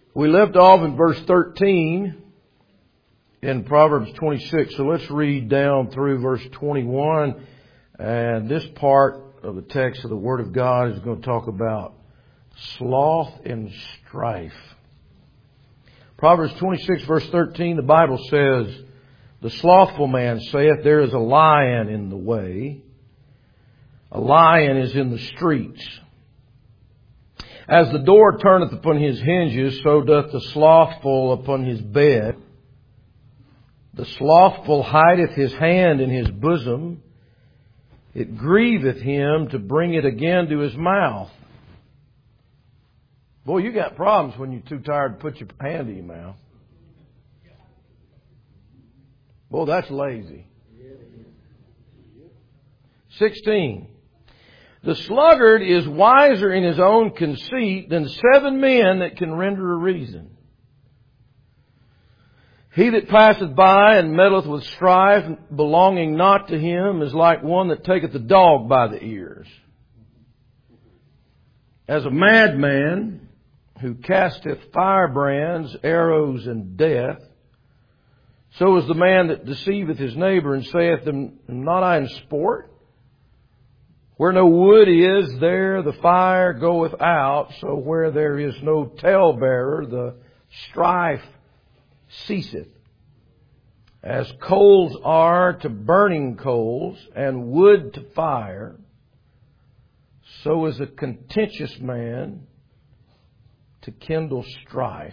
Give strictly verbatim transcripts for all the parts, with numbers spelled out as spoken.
We left off in verse thirteen in Proverbs twenty-six. So let's read down through verse twenty-one. And this part of the text of the Word of God is going to talk about sloth and strife. Proverbs twenty-six verse thirteen, the Bible says, "The slothful man saith, there is a lion in the way. A lion is in the streets. As the door turneth upon his hinges, so doth the slothful upon his bed. The slothful hideth his hand in his bosom. It grieveth him to bring it again to his mouth." Boy, you got problems when you're too tired to put your hand in your mouth. Boy, that's lazy. sixteen. "The sluggard is wiser in his own conceit than seven men that can render a reason. He that passeth by and meddleth with strife, belonging not to him, is like one that taketh the dog by the ears. As a madman who casteth firebrands, arrows, and death, so is the man that deceiveth his neighbor and saith, Am not I in sport? Where no wood is, there the fire goeth out. So where there is no talebearer, the strife ceaseth. As coals are to burning coals, and wood to fire, so is a contentious man to kindle strife."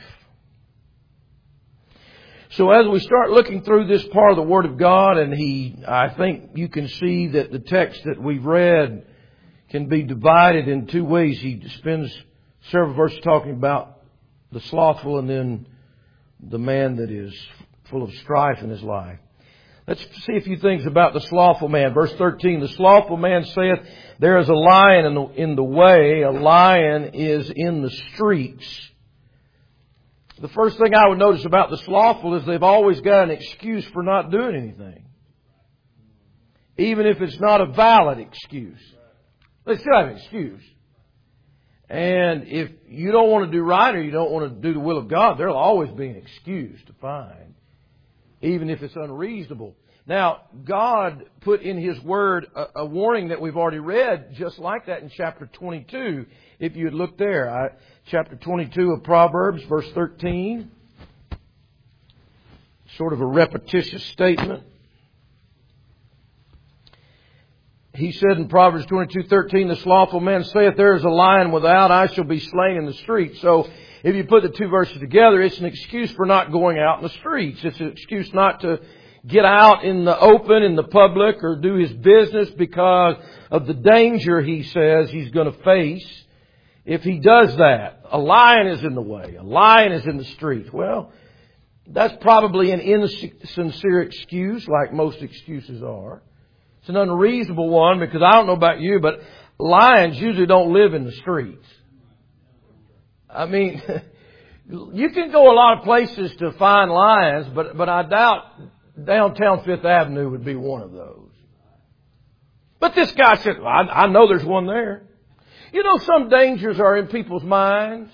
So as we start looking through this part of the Word of God, and he, I think you can see that the text that we've read can be divided in two ways. He spends several verses talking about the slothful and then the man that is full of strife in his life. Let's see a few things about the slothful man. Verse thirteen, "The slothful man saith, there is a lion in the, in the way, a lion is in the streets." The first thing I would notice about the slothful is they've always got an excuse for not doing anything. Even if it's not a valid excuse. They still have an excuse. And if you don't want to do right or you don't want to do the will of God, there'll always be an excuse to find. Even if it's unreasonable. Now, God put in His Word a, a warning that we've already read just like that in chapter twenty-two. If you would look there. I, chapter twenty-two of Proverbs, verse thirteen. Sort of a repetitious statement. He said in Proverbs twenty-two thirteen, "The slothful man saith, there is a lion without, I shall be slain in the street." So, if you put the two verses together, it's an excuse for not going out in the streets. It's an excuse not to get out in the open, in the public, or do his business because of the danger, he says, he's going to face if he does that. A lion is in the way. A lion is in the street. Well, that's probably an insincere excuse, like most excuses are. It's an unreasonable one because I don't know about you, but lions usually don't live in the streets. I mean, you can go a lot of places to find lions, but but I doubt downtown Fifth Avenue would be one of those. But this guy said, well, I, I know there's one there. You know, some dangers are in people's minds.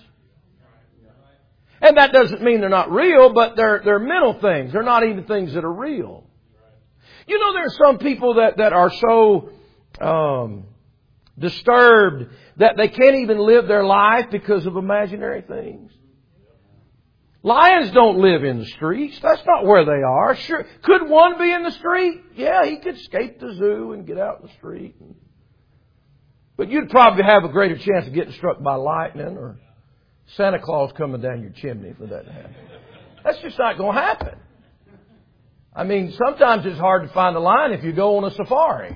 And that doesn't mean they're not real, but they're they're mental things. They're not even things that are real. You know, there are some people that, that are so um, disturbed that they can't even live their life because of imaginary things. Lions don't live in the streets. That's not where they are. Sure, could one be in the street? Yeah, he could escape the zoo and get out in the street. But you'd probably have a greater chance of getting struck by lightning or Santa Claus coming down your chimney for that to happen. That's just not going to happen. I mean, sometimes it's hard to find a lion if you go on a safari.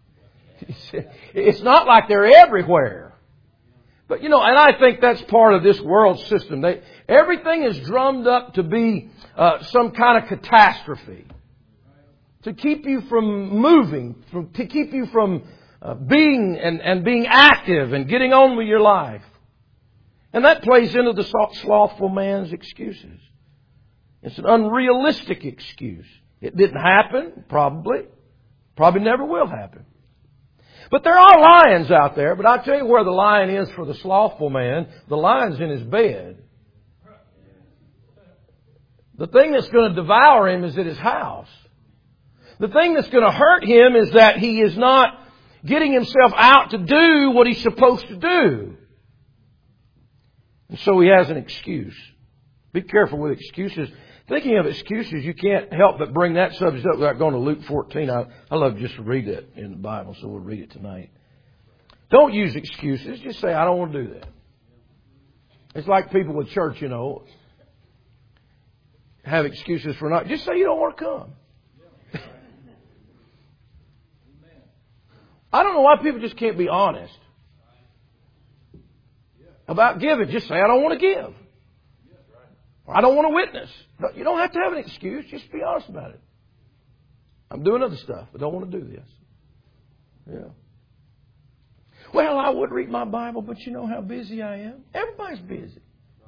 It's not like they're everywhere. But, you know, and I think that's part of this world system. They, everything is drummed up to be uh, some kind of catastrophe. To keep you from moving, from, to keep you from uh, being and, and being active and getting on with your life. And that plays into the slothful man's excuses. It's an unrealistic excuse. It didn't happen, probably. Probably never will happen. But there are lions out there. But I'll tell you where the lion is for the slothful man. The lion's in his bed. The thing that's going to devour him is at his house. The thing that's going to hurt him is that he is not getting himself out to do what he's supposed to do. And so he has an excuse. Be careful with excuses. Thinking of excuses, you can't help but bring that subject up without going to Luke fourteen. I, I love just to read it in the Bible, so we'll read it tonight. Don't use excuses. Just say, I don't want to do that. It's like people with church, you know, have excuses for not. Just say you don't want to come. I don't know why people just can't be honest about giving. Just say, I don't want to give. Or I don't want to witness. You don't have to have an excuse. Just be honest about it. I'm doing other stuff, but don't want to do this. Yeah. Well, I would read my Bible, but you know how busy I am. Everybody's busy.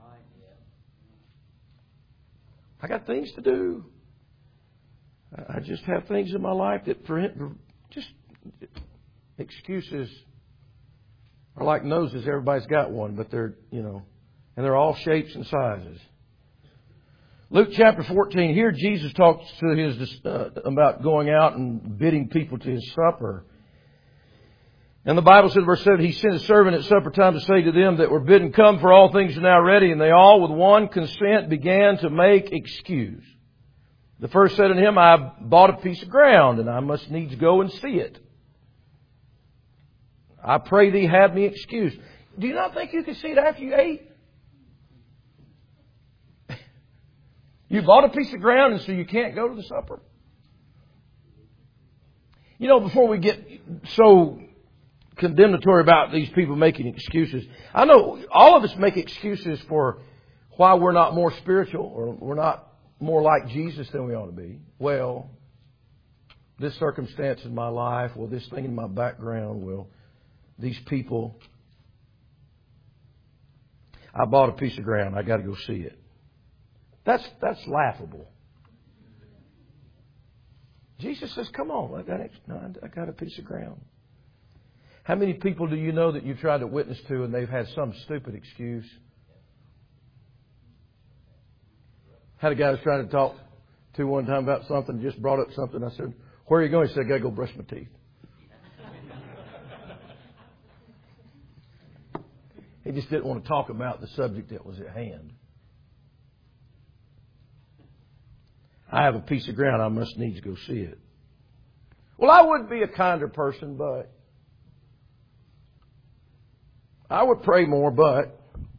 I got things to do. I just have things in my life that prevent, just excuses are like noses. Everybody's got one, but they're, you know, and they're all shapes and sizes. Luke chapter fourteen, here Jesus talks to his, uh, about going out and bidding people to his supper. And the Bible said, verse seven, he sent a servant at supper time to say to them that were bidden, come, for all things are now ready. And they all with one consent began to make excuse. The first said unto him, I bought a piece of ground, and I must needs go and see it. I pray thee have me excused. Do you not think you could see it after you ate? You bought a piece of ground, and so you can't go to the supper. You know, before we get so condemnatory about these people making excuses, I know all of us make excuses for why we're not more spiritual or we're not more like Jesus than we ought to be. Well, this circumstance in my life, well, this thing in my background, well, these people. I bought a piece of ground. I got to go see it. That's that's laughable. Jesus says, come on, I got, no, I got a piece of ground. How many people do you know that you've tried to witness to and they've had some stupid excuse? Had a guy I was trying to talk to one time about something, just brought up something. I said, where are you going? He said, I got to go brush my teeth. He just didn't want to talk about the subject that was at hand. I have a piece of ground. I must needs go see it. Well, I would be a kinder person, but I would pray more, but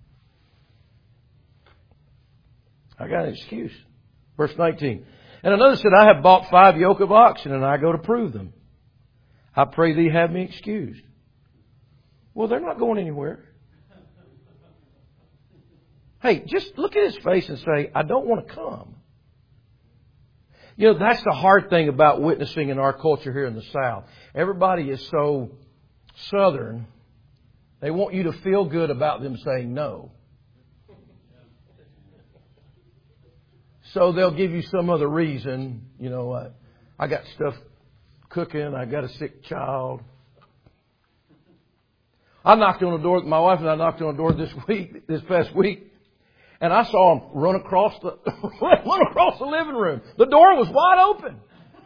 I got an excuse. Verse nineteen. And another said, I have bought five yoke of oxen, and I go to prove them. I pray thee have me excused. Well, they're not going anywhere. Hey, just look at his face and say, I don't want to come. You know, that's the hard thing about witnessing in our culture here in the South. Everybody is so Southern. They want you to feel good about them saying no. So they'll give you some other reason. You know, I, I got stuff cooking. I got a sick child. I knocked on the door. My wife and I knocked on the door this week, this past week. And I saw them run across the run across the living room. The door was wide open,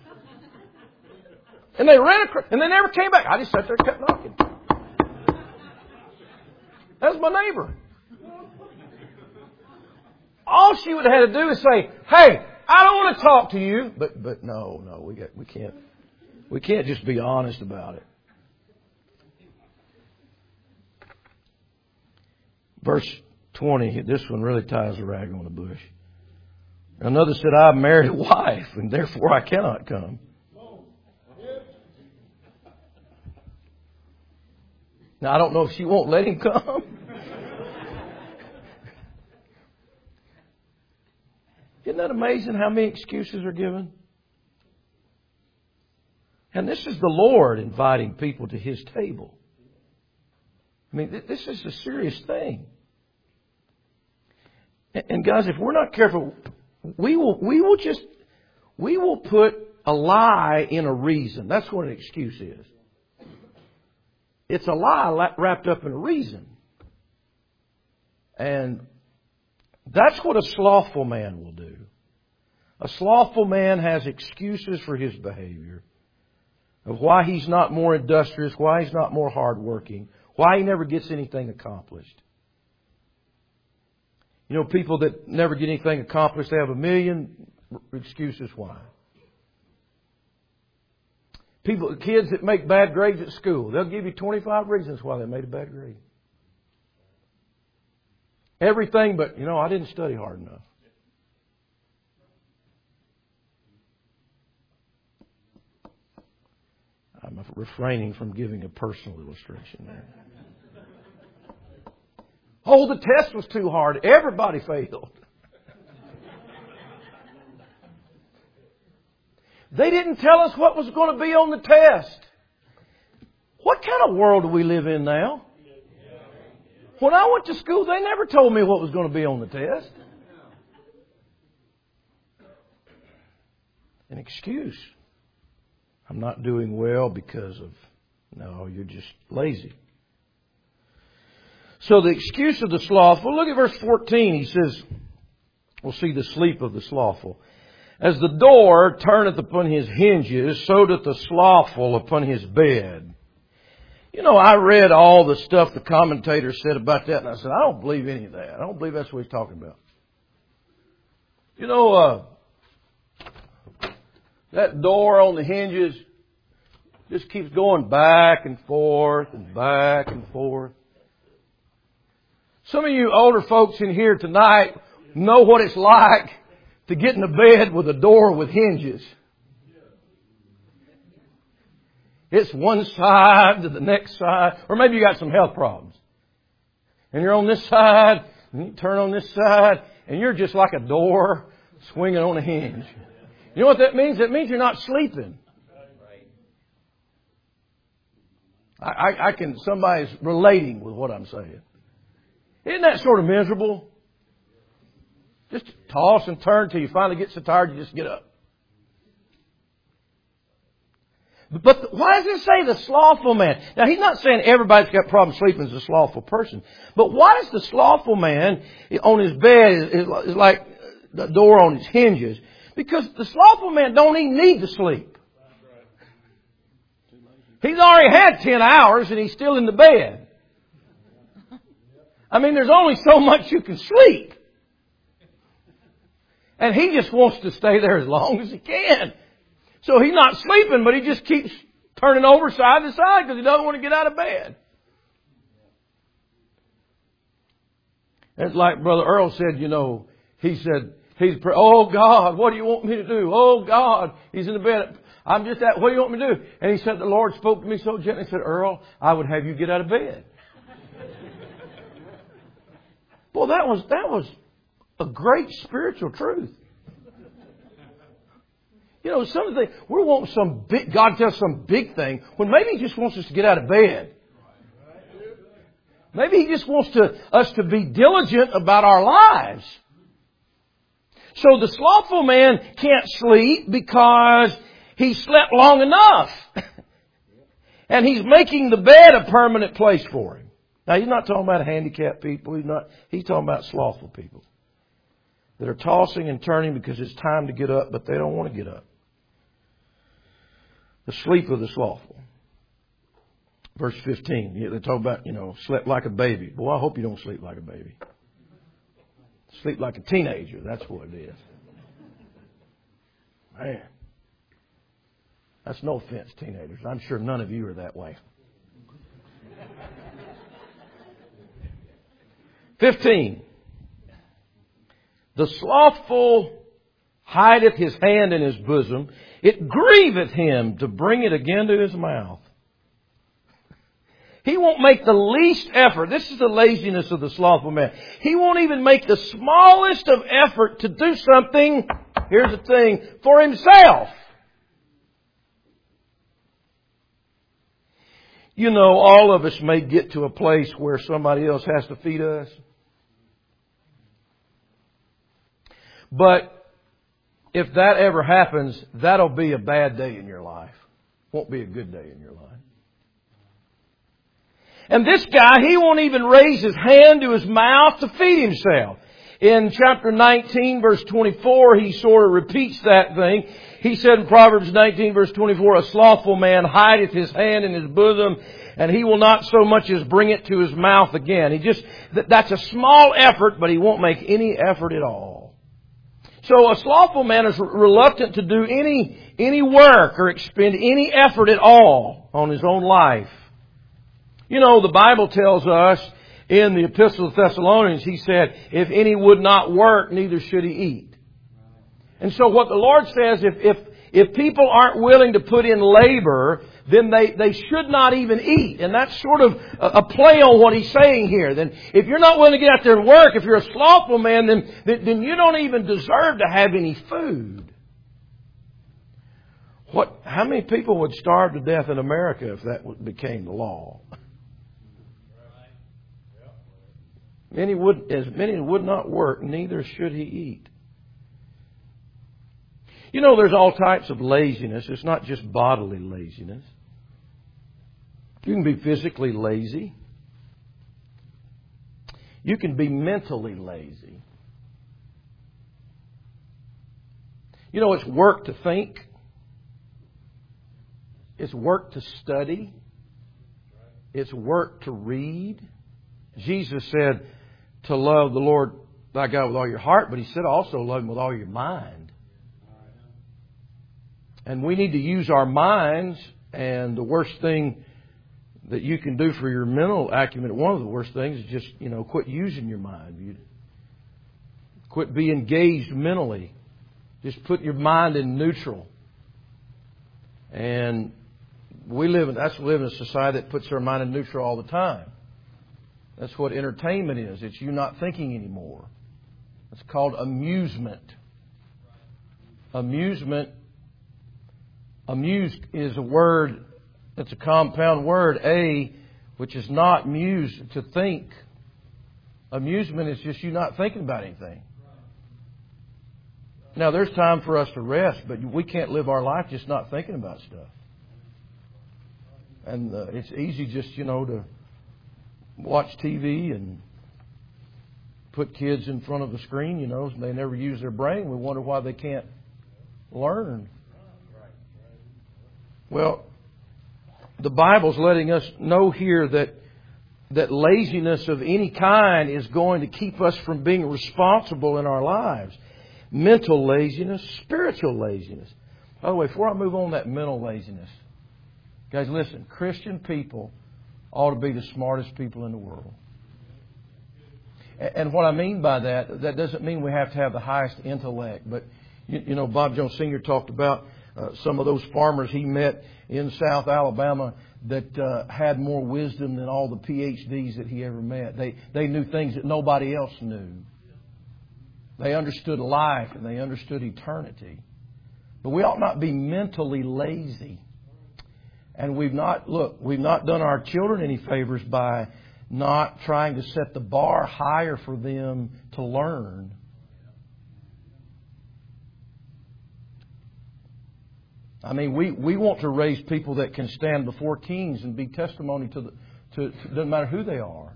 and they ran across, and they never came back. I just sat there and kept knocking. That was my neighbor. All she would have had to do is say, "Hey, I don't want to talk to you." But but no, no, we got we can't we can't just be honest about it. Verse twenty, this one really ties a rag on the bush. Another said, I have married a wife, and therefore I cannot come. Now, I don't know if she won't let him come. Isn't that amazing how many excuses are given? And this is the Lord inviting people to His table. I mean, this is a serious thing. And guys, if we're not careful, we will we will just we will put a lie in a reason. That's what an excuse is. It's a lie wrapped up in a reason. And that's what a slothful man will do. A slothful man has excuses for his behavior, of why he's not more industrious, why he's not more hardworking, why he never gets anything accomplished. You know, people that never get anything accomplished, they have a million excuses why. People, kids that make bad grades at school, they'll give you twenty-five reasons why they made a bad grade. Everything but, you know, I didn't study hard enough. I'm refraining from giving a personal illustration there. Oh, the test was too hard. Everybody failed. They didn't tell us what was going to be on the test. What kind of world do we live in now? When I went to school, they never told me what was going to be on the test. An excuse. I'm not doing well because of, no, you're just lazy. So the excuse of the slothful, look at verse fourteen. He says, we'll see the sleep of the slothful. As the door turneth upon his hinges, so doth the slothful upon his bed. You know, I read all the stuff the commentators said about that, and I said, I don't believe any of that. I don't believe that's what he's talking about. You know, uh, that door on the hinges just keeps going back and forth and back and forth. Some of you older folks in here tonight know what it's like to get in a bed with a door with hinges. It's one side to the next side. Or maybe you got some health problems. And you're on this side, and you turn on this side, and you're just like a door swinging on a hinge. You know what that means? That means you're not sleeping. I, I, I can, somebody's relating with what I'm saying. Isn't that sort of miserable? Just toss and turn until you finally get so tired you just get up. But why does it say the slothful man? Now, he's not saying everybody's got problems sleeping is a slothful person. But why does the slothful man on his bed is, is like the door on his hinges? Because the slothful man don't even need to sleep. He's already had ten hours and he's still in the bed. I mean, there's only so much you can sleep. And he just wants to stay there as long as he can. So he's not sleeping, but he just keeps turning over side to side because he doesn't want to get out of bed. It's like Brother Earl said, you know, he said, he's, oh God, what do you want me to do? Oh God, he's in the bed. I'm just at, what do you want me to do? And he said, the Lord spoke to me so gently. He said, Earl, I would have you get out of bed. Well, that was, that was a great spiritual truth. You know, some of the, we want some big, God does some big thing when maybe He just wants us to get out of bed. Maybe He just wants to, us to be diligent about our lives. So the slothful man can't sleep because he slept long enough. And he's making the bed a permanent place for him. Now, he's not talking about handicapped people. He's not, he's talking about slothful people that are tossing and turning because it's time to get up, but they don't want to get up. The sleep of the slothful. Verse fifteen, they talk about, you know, slept like a baby. Boy, I hope you don't sleep like a baby. Sleep like a teenager. That's what it is. Man. That's no offense, teenagers. I'm sure none of you are that way. Fifteen. The slothful hideth his hand in his bosom. It grieveth him to bring it again to his mouth. He won't make the least effort. This is the laziness of the slothful man. He won't even make the smallest of effort to do something, here's the thing, for himself. You know, all of us may get to a place where somebody else has to feed us. But if that ever happens, that'll be a bad day in your life. Won't be a good day in your life. And this guy, he won't even raise his hand to his mouth to feed himself. in chapter nineteen, verse twenty-four, he sort of repeats that thing. He said in Proverbs nineteen, verse twenty-four, a slothful man hideth his hand in his bosom, and he will not so much as bring it to his mouth again. He just, that's a small effort, but he won't make any effort at all. So a slothful man is reluctant to do any, any work or expend any effort at all on his own life. You know, the Bible tells us in the Epistle of Thessalonians, he said, if any would not work, neither should he eat. And so what the Lord says, if, if, if people aren't willing to put in labor, then they, they should not even eat. And that's sort of a, a play on what He's saying here. Then if you're not willing to get out there and work, if you're a slothful man, then, then you don't even deserve to have any food. What, how many people would starve to death in America if that became the law? Many would, as many would not work, neither should he eat. You know, there's all types of laziness. It's not just bodily laziness. You can be physically lazy. You can be mentally lazy. You know, it's work to think. It's work to study. It's work to read. Jesus said to love the Lord thy God with all your heart, but He said also love Him with all your mind. And we need to use our minds, and the worst thing that you can do for your mental acumen, one of the worst things is just, you know, quit using your mind. You quit being engaged mentally. Just put your mind in neutral. And we live in, that's we live in a society that puts their mind in neutral all the time. That's what entertainment is. It's you not thinking anymore. It's called amusement. Amusement. Amuse is a word, it's a compound word, a, which is not muse, to think. Amusement is just you not thinking about anything. Now, there's time for us to rest, but we can't live our life just not thinking about stuff. And uh, it's easy just, you know, to watch T V and put kids in front of the screen, you know, and they never use their brain. We wonder why they can't learn. Well, the Bible's letting us know here that that laziness of any kind is going to keep us from being responsible in our lives. Mental laziness, spiritual laziness. By the way, before I move on that mental laziness, guys, listen, Christian people ought to be the smartest people in the world. And what I mean by that, that doesn't mean we have to have the highest intellect. But, you, you know, Bob Jones Senior talked about uh, some of those farmers he met in South Alabama that uh, had more wisdom than all the P H Ds that he ever met. They, they knew things that nobody else knew. They understood life and they understood eternity. But we ought not be mentally lazy. And we've not, look, we've not done our children any favors by not trying to set the bar higher for them to learn. I mean, we, we want to raise people that can stand before kings and be testimony to the, to, to doesn't matter who they are.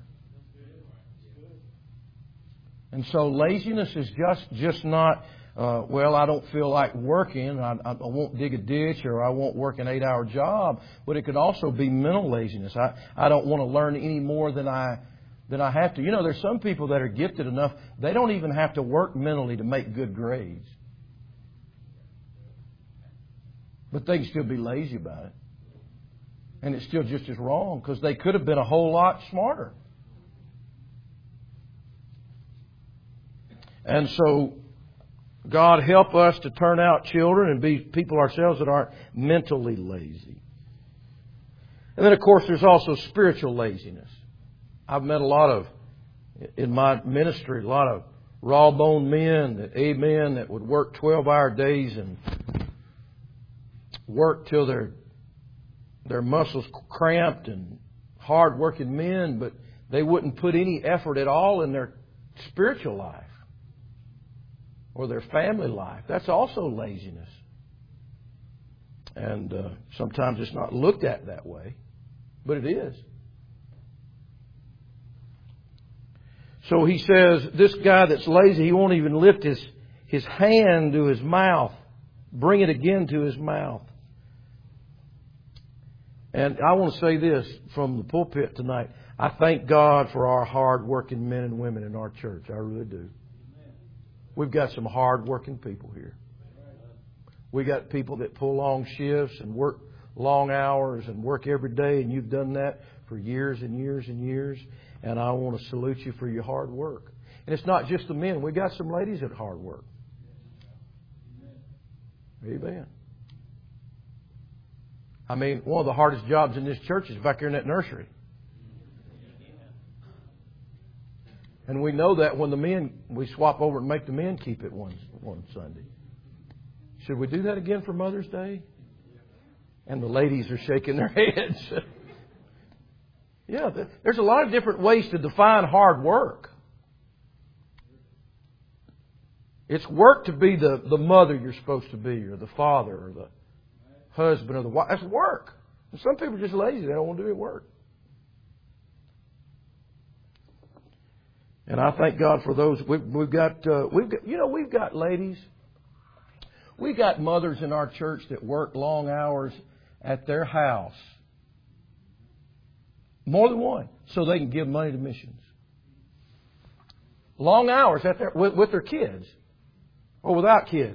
And so laziness is just, just not, uh, well, I don't feel like working. I, I won't dig a ditch or I won't work an eight hour job. But it could also be mental laziness. I, I don't want to learn any more than I, than I have to. You know, there's some people that are gifted enough, they don't even have to work mentally to make good grades. But they can still be lazy about it. And it's still just as wrong because they could have been a whole lot smarter. And so, God help us to turn out children and be people ourselves that aren't mentally lazy. And then, of course, there's also spiritual laziness. I've met a lot of, in my ministry, a lot of raw-boned men, that, amen, that would work twelve-hour days and work till their their muscles cramped, and hard-working men, but they wouldn't put any effort at all in their spiritual life or their family life. That's also laziness. And uh, sometimes it's not looked at that way, but it is. So he says, this guy that's lazy, he won't even lift his, his hand to his mouth. Bring it again to his mouth. And I want to say this from the pulpit tonight. I thank God for our hard-working men and women in our church. I really do. We've got some hard-working people here. We got people that pull long shifts and work long hours and work every day, and you've done that for years and years and years. And I want to salute you for your hard work. And it's not just the men. We got some ladies that hard work. Amen. I mean, one of the hardest jobs in this church is back here in that nursery. And we know that when the men, we swap over and make the men keep it one, one Sunday. Should we do that again for Mother's Day? And the ladies are shaking their heads. Yeah, there's a lot of different ways to define hard work. It's work to be the, the mother you're supposed to be, or the father, or the husband, or the wife. That's work. And some people are just lazy. They don't want to do any work. And I thank God for those. We've, we've got, uh, we've got, you know, we've got ladies. We've got mothers in our church that work long hours at their house. More than one. So they can give money to missions. Long hours at their, with, with their kids. Or without kids.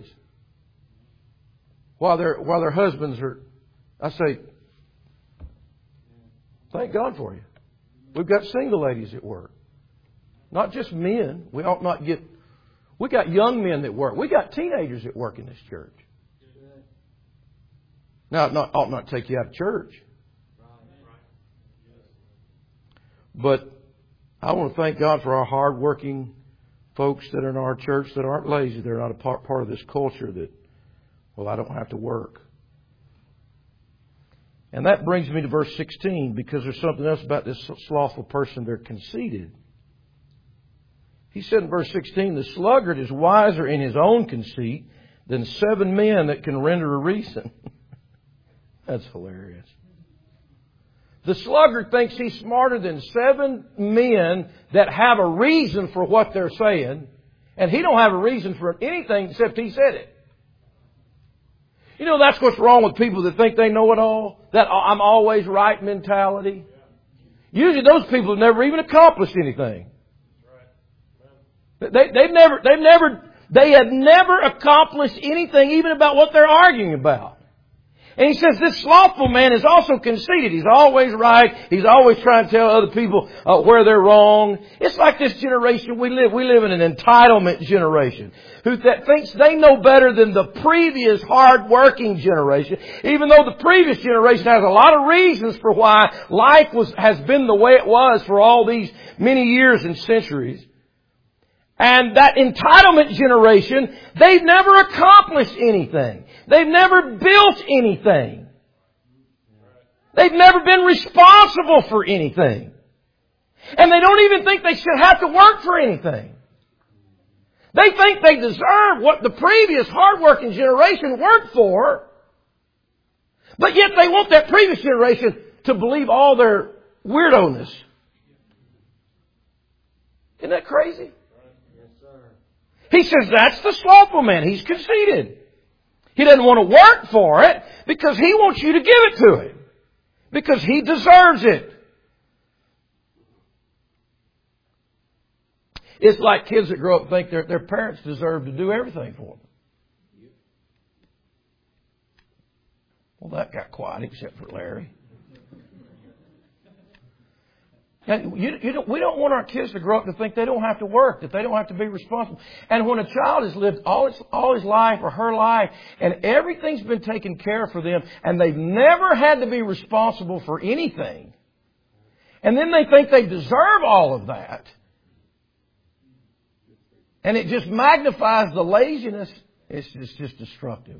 While their, while their husbands are, I say, thank God for you. We've got single ladies at work. Not just men. We ought not get, we got young men that work. We got teenagers that work in this church. Now, it not, ought not take you out of church. But I want to thank God for our hard-working folks that are in our church that aren't lazy. They're not a part, part of this culture that, well, I don't have to work. And that brings me to verse sixteen, because there's something else about this slothful person. They're conceited. He said in verse sixteen, the sluggard is wiser in his own conceit than seven men that can render a reason. That's hilarious. The sluggard thinks he's smarter than seven men that have a reason for what they're saying. And he don't have a reason for anything except he said it. You know, that's what's wrong with people that think they know it all. That I'm always right mentality. Usually those people have never even accomplished anything. They, they've never, they've never, they have never accomplished anything even about what they're arguing about. And he says this slothful man is also conceited. He's always right. He's always trying to tell other people uh, where they're wrong. It's like this generation we live. We live in an entitlement generation who th- thinks they know better than the previous hard-working generation, even though the previous generation has a lot of reasons for why life was has been the way it was for all these many years and centuries. And that entitlement generation, they've never accomplished anything. They've never built anything. They've never been responsible for anything. And they don't even think they should have to work for anything. They think they deserve what the previous hardworking generation worked for. But yet they want that previous generation to believe all their weirdo-ness. Isn't that crazy? He says that's the slothful man. He's conceited. He doesn't want to work for it because he wants you to give it to him. Because he deserves it. It's like kids that grow up and think their, their parents deserve to do everything for them. Well, that got quiet except for Larry. Now, you, you don't, we don't want our kids to grow up to think they don't have to work, that they don't have to be responsible. And when a child has lived all his, all his life or her life and everything's been taken care of for them and they've never had to be responsible for anything, and then they think they deserve all of that, and it just magnifies the laziness, it's just, it's just destructive.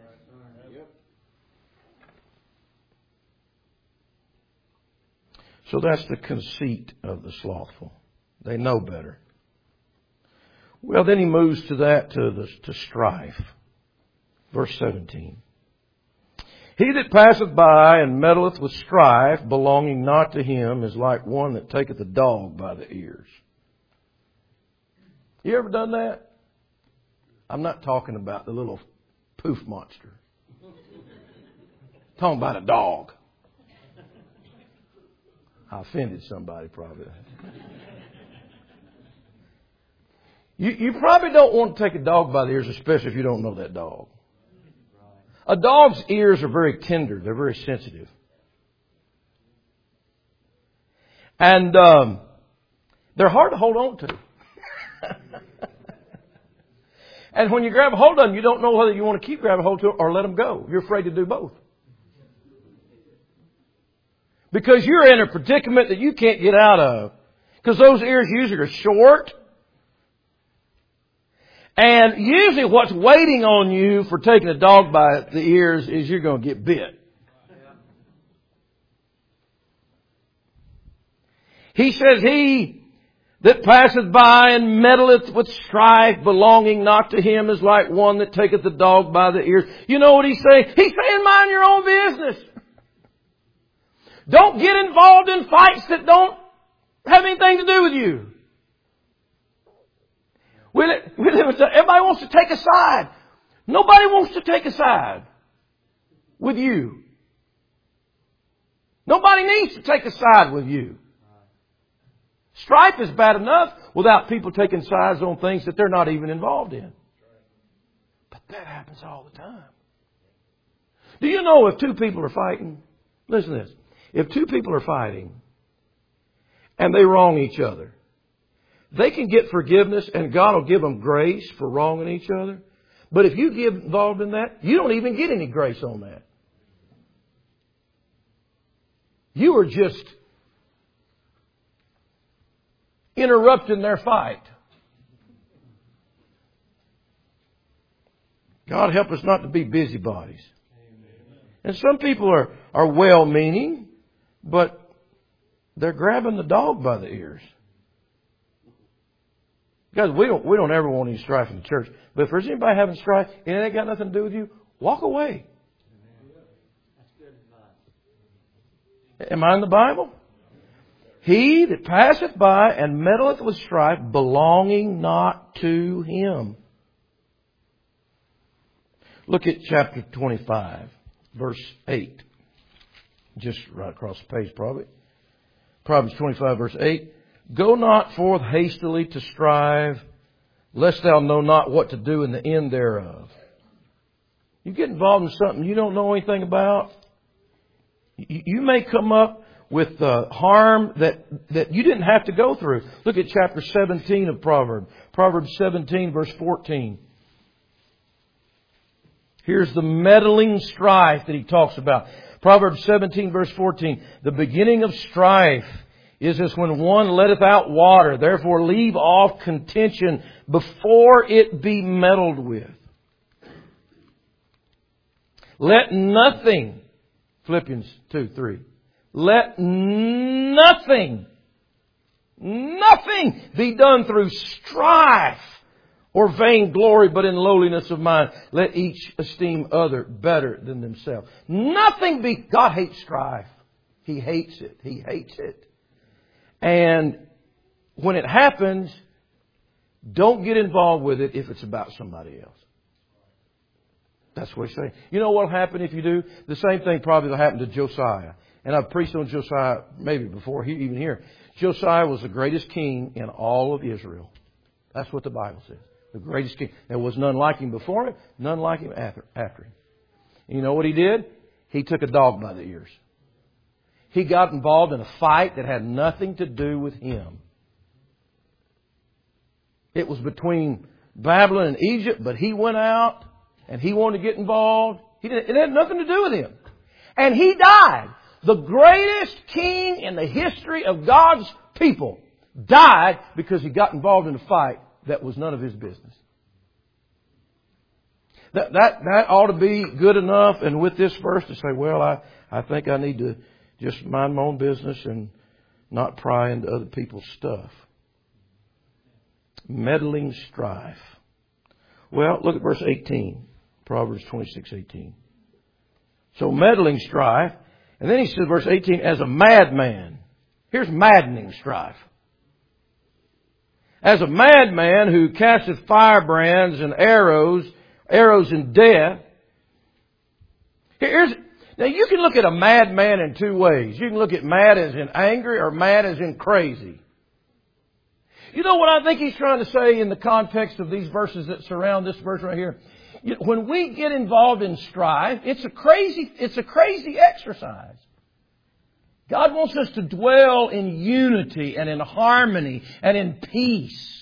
So that's the conceit of the slothful. They know better. Well, then he moves to that, to the, to strife. Verse seventeen. He that passeth by and meddleth with strife, belonging not to him, is like one that taketh a dog by the ears. You ever done that? I'm not talking about the little poof monster. I'm talking about a dog. I offended somebody probably. You, you probably don't want to take a dog by the ears, especially if you don't know that dog. A dog's ears are very tender. They're very sensitive. And um, they're hard to hold on to. And when you grab a hold of them, you don't know whether you want to keep grabbing hold to them or let them go. You're afraid to do both. Because you're in a predicament that you can't get out of. Because those ears usually are short. And usually what's waiting on you for taking a dog by the ears is you're going to get bit. He says, he that passeth by and meddleth with strife belonging not to him is like one that taketh the dog by the ears. You know what he's saying? He's saying mind your own business. Don't get involved in fights that don't have anything to do with you. We live, we live, everybody wants to take a side. Nobody wants to take a side with you. Nobody needs to take a side with you. Strife is bad enough without people taking sides on things that they're not even involved in. But that happens all the time. Do you know if two people are fighting? Listen to this. If two people are fighting and they wrong each other, they can get forgiveness and God will give them grace for wronging each other. But if you get involved in that, you don't even get any grace on that. You are just interrupting their fight. God help us not to be busybodies. And some people are, are well-meaning, but they're grabbing the dog by the ears. Guys, we don't, we don't ever want any strife in the church. But if there's anybody having strife and it ain't got nothing to do with you, walk away. Am I in the Bible? He that passeth by and meddleth with strife belonging not to him. Look at chapter twenty-five, verse eight. Just right across the page probably. Proverbs twenty-five, verse eight. Go not forth hastily to strive, lest thou know not what to do in the end thereof. You get involved in something you don't know anything about. You may come up with uh, harm that, that you didn't have to go through. Look at chapter seventeen of Proverbs. Proverbs seventeen, verse fourteen. Here's the meddling strife that he talks about. Proverbs seventeen, verse fourteen. The beginning of strife is as when one letteth out water. Therefore leave off contention before it be meddled with. Let nothing, Philippians two, three. Let nothing, nothing be done through strife or vainglory, but in lowliness of mind. Let each esteem other better than themselves. Nothing be... God hates strife. He hates it. He hates it. And when it happens, don't get involved with it if it's about somebody else. That's what he's saying. You know what will happen if you do? The same thing probably will happen to Josiah. And I've preached on Josiah maybe before, he even here. Josiah was the greatest king in all of Israel. That's what the Bible says. The greatest king. There was none like him before him, none like him after, after him. And you know what he did? He took a dog by the ears. He got involved in a fight that had nothing to do with him. It was between Babylon and Egypt, but he went out and he wanted to get involved. He didn't, it had nothing to do with him. And he died. The greatest king in the history of God's people died because he got involved in a fight that was none of his business. That, that, that ought to be good enough. And with this verse to say, well, I, I think I need to just mind my own business and not pry into other people's stuff. Meddling strife. Well, look at verse eighteen. Proverbs twenty-six, eighteen. So meddling strife. And then he says, verse eighteen, as a madman. Here's maddening strife. As a madman who casteth firebrands and arrows, arrows in death. Here's, now you can look at a madman in two ways. You can look at mad as in angry or mad as in crazy. You know what I think he's trying to say in the context of these verses that surround this verse right here? When we get involved in strife, it's a crazy, it's a crazy exercise. God wants us to dwell in unity and in harmony and in peace.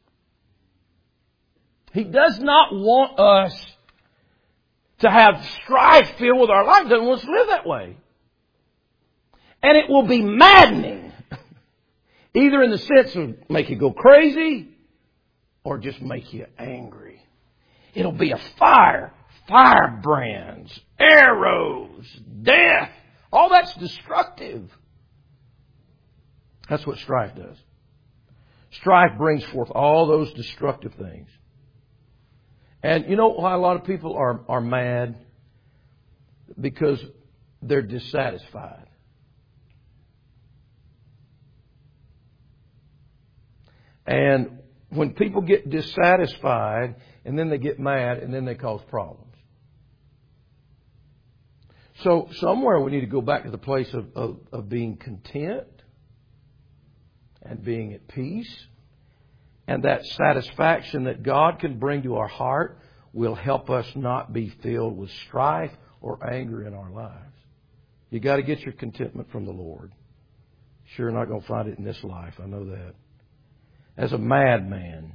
He does not want us to have strife filled with our life. He doesn't want us to live that way. And it will be maddening. Either in the sense of make you go crazy or just make you angry. It'll be a fire, firebrands, arrows, death. All that's destructive. That's what strife does. Strife brings forth all those destructive things. And you know why a lot of people are, are mad? Because they're dissatisfied. And when people get dissatisfied, and then they get mad, and then they cause problems. So somewhere we need to go back to the place of, of, of being content and being at peace. And that satisfaction that God can bring to our heart will help us not be filled with strife or anger in our lives. You got to get your contentment from the Lord. Sure, not going to find it in this life. I know that. As a madman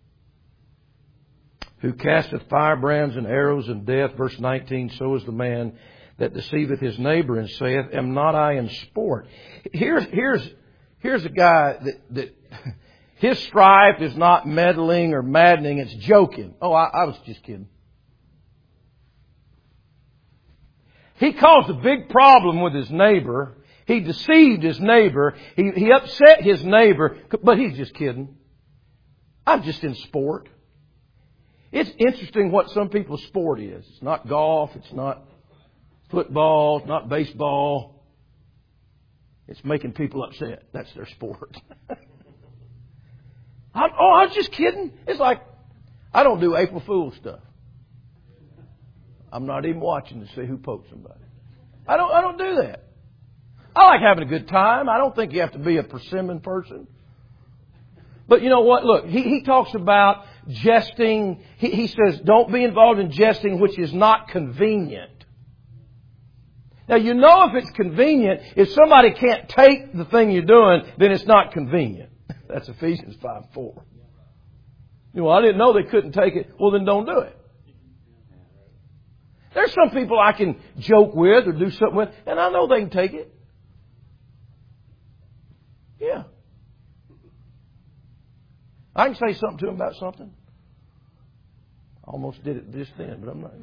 who casteth firebrands and arrows in death, verse nineteen, so is the man that deceiveth his neighbor and saith, am not I in sport? Here's, here's, here's a guy that, that his strife is not meddling or maddening, it's joking. Oh, I, I was just kidding. He caused a big problem with his neighbor. He deceived his neighbor. He, he upset his neighbor, but he's just kidding. I'm just in sport. It's interesting what some people's sport is. It's not golf. It's not football. It's not baseball. It's making people upset. That's their sport. I'm, oh, I was just kidding. It's like, I don't do April Fool's stuff. I'm not even watching to see who pokes somebody. I don't, I don't do that. I like having a good time. I don't think you have to be a persimmon person. But you know what? Look, he, he talks about jesting. He, he says, don't be involved in jesting which is not convenient. Now, you know if it's convenient, if somebody can't take the thing you're doing, then it's not convenient. That's Ephesians five four. You know, I didn't know they couldn't take it. Well, then don't do it. There's some people I can joke with or do something with, and I know they can take it. Yeah. I can say something to them about something. I almost did it just then, but I'm not.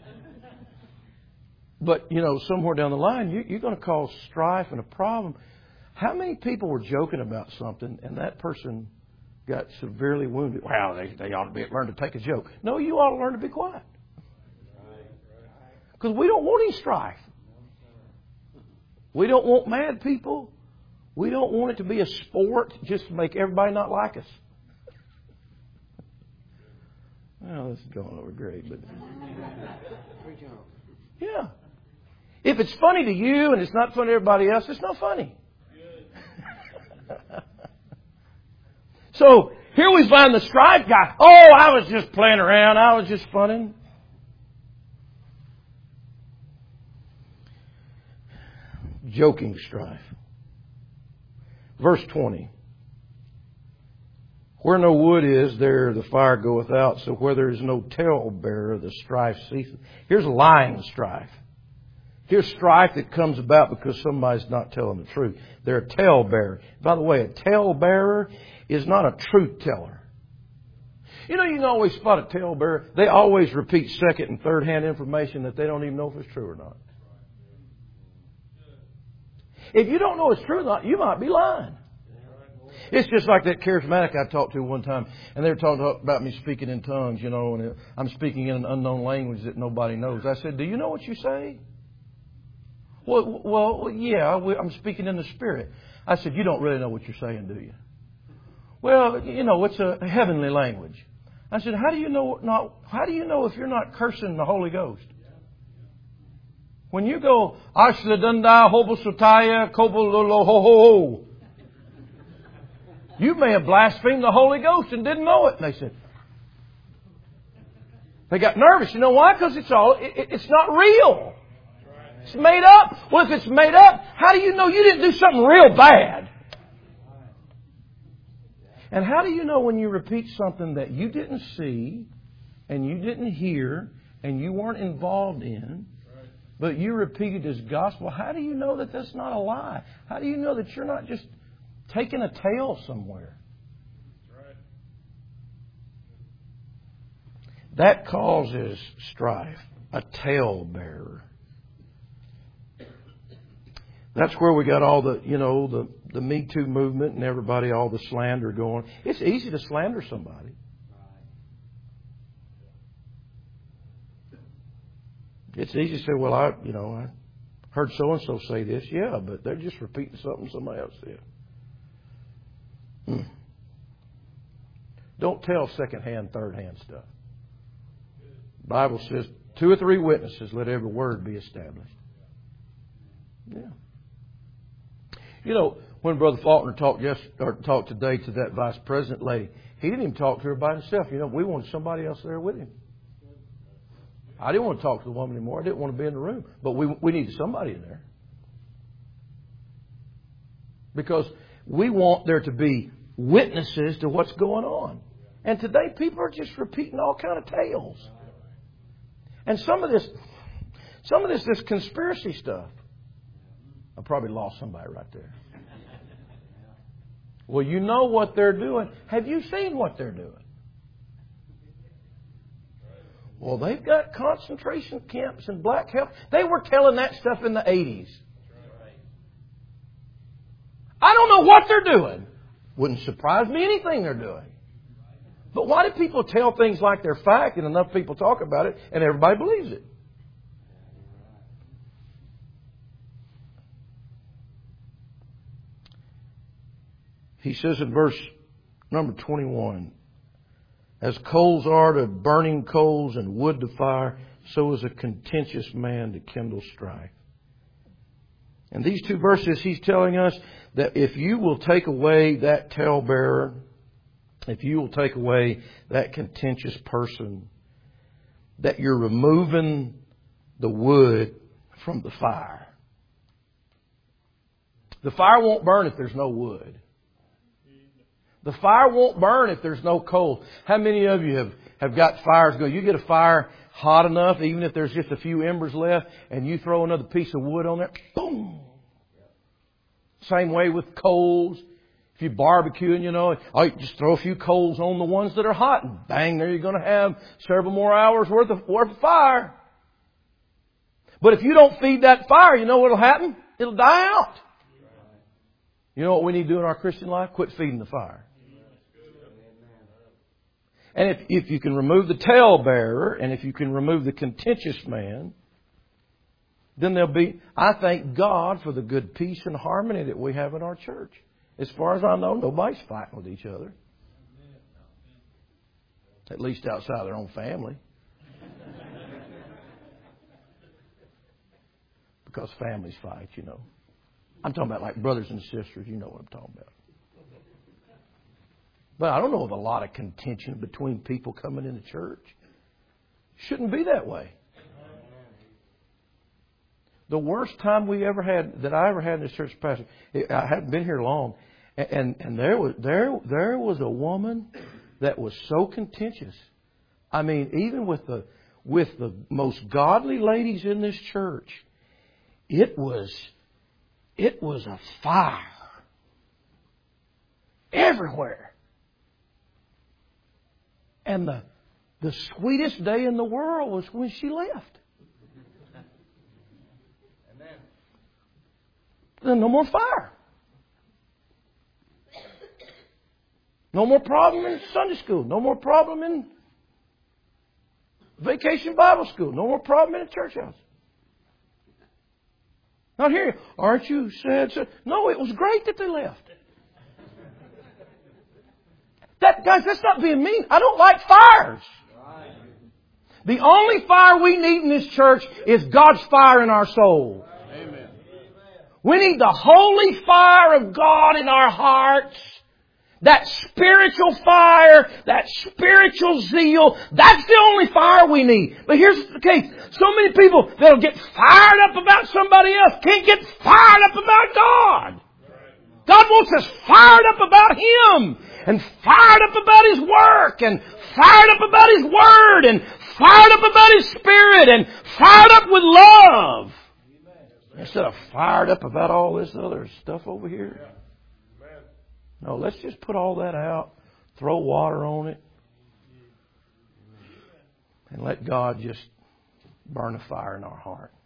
But, you know, somewhere down the line, you, you're going to cause strife and a problem. How many people were joking about something and that person got severely wounded? Well, they, they ought to be learn to take a joke. No, you ought to learn to be quiet. Because we don't want any strife. We don't want mad people. We don't want it to be a sport just to make everybody not like us. Well, this is going over great, but yeah. If it's funny to you and it's not funny to everybody else, it's not funny. So here we find the strife guy. Oh, I was just playing around. I was just funning. Joking strife. Verse twenty. Where no wood is, there the fire goeth out. So where there is no talebearer, the strife ceaseth. Here's lying strife. Here's strife that comes about because somebody's not telling the truth. They're a talebearer. By the way, a talebearer is not a truth teller. You know, you can always spot a talebearer. They always repeat second and third hand information that they don't even know if it's true or not. If you don't know it's true or not, you might be lying. It's just like that charismatic I talked to one time, and they were talking about me speaking in tongues, you know, and I'm speaking in an unknown language that nobody knows. I said, do you know what you say? Well, well, yeah, I'm speaking in the Spirit. I said, you don't really know what you're saying, do you? Well, you know, it's a heavenly language. I said, how do you know not? How do you know if you're not cursing the Holy Ghost? When you go, Ashladunda Hobosotaya Kobololohoho, you may have blasphemed the Holy Ghost and didn't know it. And they said, they got nervous. You know why? Because it's all, it, it's not real. It's made up. Well, if it's made up, how do you know you didn't do something real bad? And how do you know when you repeat something that you didn't see and you didn't hear and you weren't involved in, but you repeated as gospel? How do you know that that's not a lie? How do you know that you're not just taking a tale somewhere? That causes strife. A talebearer. That's where we got all the, you know, the, the Me Too movement and everybody, all the slander going. It's easy to slander somebody. It's easy to say, well, I, you know, I heard so-and-so say this. Yeah, but they're just repeating something somebody else said. Hmm. Don't tell second-hand, third-hand stuff. The Bible says, two or three witnesses, let every word be established. Yeah. You know, when Brother Faulkner talked yes, or talked today to that vice president lady, he didn't even talk to her by himself. You know, we wanted somebody else there with him. I didn't want to talk to the woman anymore. I didn't want to be in the room. But we we needed somebody in there. Because we want there to be witnesses to what's going on. And today people are just repeating all kind of tales. And some of this, some of this, this conspiracy stuff. I probably lost somebody right there. Well, you know what they're doing. Have you seen what they're doing? Well, they've got concentration camps and black help. They were telling that stuff in the eighties. I don't know what they're doing. Wouldn't surprise me anything they're doing. But why do people tell things like they're fact and enough people talk about it and everybody believes it? He says in verse number twenty-one, as coals are to burning coals and wood to fire, so is a contentious man to kindle strife. And these two verses, he's telling us that if you will take away that talebearer, if you will take away that contentious person, that you're removing the wood from the fire. The fire won't burn if there's no wood. The fire won't burn if there's no coal. How many of you have, have got fires going? You get a fire hot enough, even if there's just a few embers left, and you throw another piece of wood on there, boom! Same way with coals. If you're barbecuing, you know, oh, you just throw a few coals on the ones that are hot, and bang, there you're going to have several more hours worth of, worth of fire. But if you don't feed that fire, you know what will happen? It'll die out. You know what we need to do in our Christian life? Quit feeding the fire. And if, if you can remove the talebearer, and if you can remove the contentious man, then there'll be, I thank God for the good peace and harmony that we have in our church. As far as I know, nobody's fighting with each other. At least outside their own family. Because families fight, you know. I'm talking about like brothers and sisters. You know what I'm talking about. But I don't know of a lot of contention between people coming into church. Shouldn't be that way. The worst time we ever had, that I ever had in this church, pastor, I hadn't been here long, and and there was there there was a woman that was so contentious. I mean, even with the with the most godly ladies in this church, it was it was a fire everywhere. And the the sweetest day in the world was when she left. Then no more fire. No more problem in Sunday school. No more problem in vacation Bible school. No more problem in a church house. Not here. Aren't you sad? sad? No, it was great that they left. That, guys, that's not being mean. I don't like fires. The only fire we need in this church is God's fire in our soul. Amen. We need the holy fire of God in our hearts. That spiritual fire, that spiritual zeal, that's the only fire we need. But here's the case. So many people that'll get fired up about somebody else can't get fired up about God. God wants us fired up about Him, and fired up about His work, and fired up about His Word, and fired up about His Spirit, and fired up with love. Instead of fired up about all this other stuff over here. No, let's just put all that out, throw water on it, and let God just burn a fire in our heart.